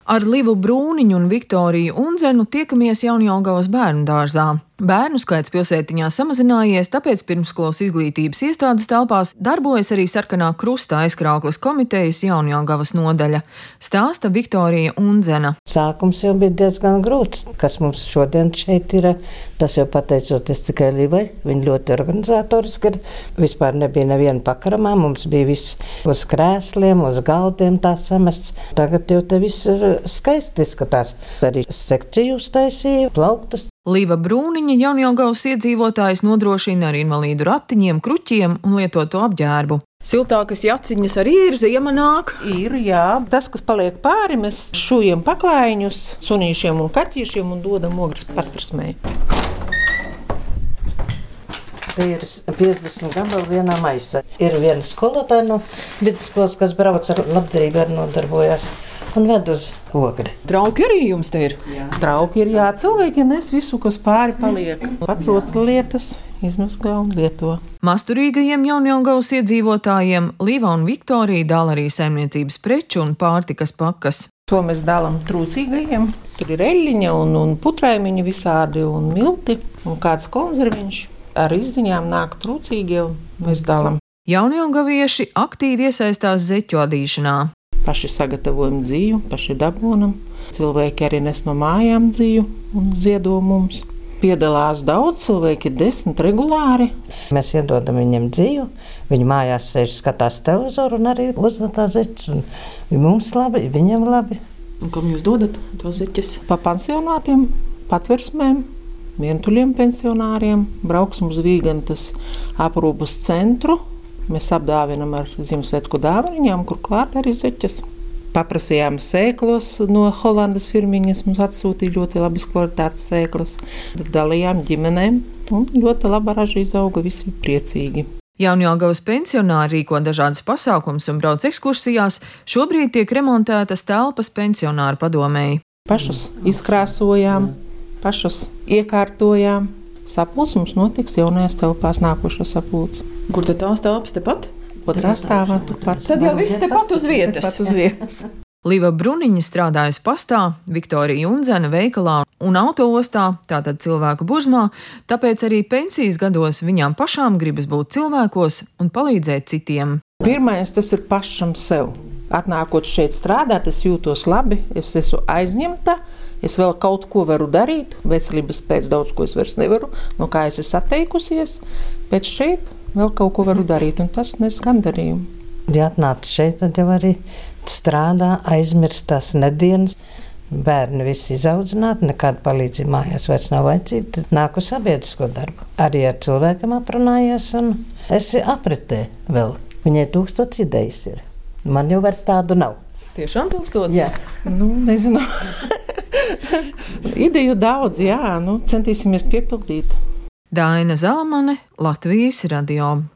Ar Livu Brūniņu un Viktoriju Undzenu tiekamies Jaunjelgavas bērnu dārzā. Bērnu skaits pilsētiņā samazinājies, tāpēc pirmsskolas izglītības iestādes telpās darbojas arī Sarkanā krusta aizkraukles komitejas Jaunjelgavas nodaļa. Stāsta Viktorija Undzena. Sākums jau bija diezgan grūts, kas mums šodien šeit ir. Tas jau pateicoties tikai Livai. Viņa ļoti organizatoriski ir. Vispār nebija neviena pakaramā, mums bija viss uz krēsliem, uz galdiem tā samests. Tagad jau te viss ir skaisti izskatās. Arī sekciju uztaisīja, plauktas. Liva Brūniņa Jaunjelgavas iedzīvotājs nodrošina ar invalīdu ratiņiem, kruķiem un lietoto apģērbu. Siltākas jaciņas arī ir, ziema nāk. Ir, jā. Tas, kas paliek pāri, mēs šujam paklājiņus sunīšiem un kaķīšiem un dodam ogres patversmē. Te ir 50 gabali vienā maisā. Ir viena skolotāja no vidusskolas, kas brauc ar labdarību, arī nodarbojās un ved uz ogri. Trauki arī jums te ir? Jā. Trauki ir, jā. Cilvēki nes visu, kas pāri paliek. Paprot lietas, izmazgā un lieto. Masturīgajiem Jaunjelgavas iedzīvotājiem Liva un Viktorija dala arī saimniecības preču un pārtikas pakas. To mēs dalām trūcīgajiem. Tur ir eļļiņa un putraimiņi visādi un milti un kāds konzerviņš. Ar izziņām nāk trūcīgie un mēs dalām. Jaunjelgavieši aktīvi iesaistās zeķu adīšanā. Paši sagatavojam dzīvu, paši dabonam. Cilvēki arī nes no mājām dzīvu un ziedo mums. Piedalās daudz cilvēki, 10 regulāri. Mēs iedodam viņiem dzīvu, viņi mājās sēž, skatās televizoru un arī uzvatā zeķus. Mums labi, viņiem labi. Un kam jūs dodat to zeķes? Pa pansionātiem, patversmēm, vientuļiem pensionāriem, brauksim uz Vīgantas aprūpas centru. Mēs apdāvinam ar Ziemassvētku dāvaniņām, kur klāt arī zeķes. Paprasījām sēklos no Holandas firmiņas, mums atsūtīja ļoti labas kvalitātes sēklas. Dalījām ģimenēm un ļoti laba raža izauga, visi bija priecīgi. Jaunjelgavas pensionāri rīko dažādas pasākumus un brauc ekskursijās. Šobrīd tiek remontētas telpas pensionāru padomēji. Pašas izkrāsojām, pašas iekārtojām. Sapulcs mums notiks jaunajās telpās nākošais sapulcs. Kur tad tās telpas tepat? Otrā stāvā turpat. Tad jau viss tepat uz vietas. Tepat uz vietas. Liva Brūniņa strādājas pastā, Viktorija Undzena veikalā un autoostā, tātad cilvēku burzmā, tāpēc arī pensijas gados viņām pašām gribas būt cilvēkos un palīdzēt citiem. Pirmais tas ir pašam sev. Atnākot šeit strādāt, es jūtos labi, es esmu aizņemta. Es vēl kaut ko varu darīt, veselības pēc daudz ko es vairs nevaru, no kā es esmu atteikusies, bet šeit vēl kaut ko varu darīt, un tas nes gandarījumu. Ja atnāc šeit, tad jau arī strādā, aizmirst tās nedienas. Bērni visi izaudzināti, nekāda palīdzība mājās vairs nav vajadzīga, tad nāk uz sabiedrisko darbu. Arī ar cilvēkiem aprunājies, un esi apritē vēl. Viņai 1000 idejas ir. Man jau vairs tādu nav. Tiešām 1000? Jā. Nezinu. Ideju daudz, jā, centīsimies piepildīt. Daina Zalamane, Latvijas radio.